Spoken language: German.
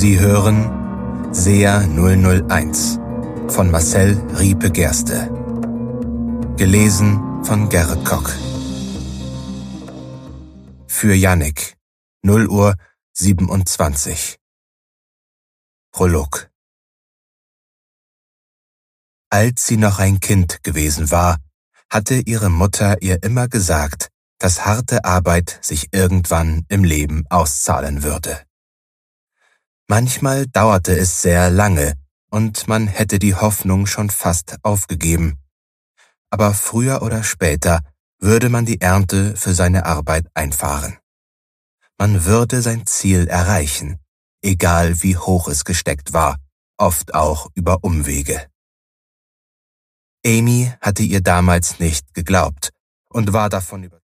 Sie hören SEA 001 von Marcel Riepe-Gerste. Gelesen von Gerrit Kock. Für Jannik, 0:27 Uhr. Prolog. Als sie noch ein Kind gewesen war, hatte ihre Mutter ihr immer gesagt, dass harte Arbeit sich irgendwann im Leben auszahlen würde. Manchmal dauerte es sehr lange und man hätte die Hoffnung schon fast aufgegeben. Aber früher oder später würde man die Ernte für seine Arbeit einfahren. Man würde sein Ziel erreichen, egal wie hoch es gesteckt war, oft auch über Umwege. Amy hatte ihr damals nicht geglaubt und war davon überzeugt.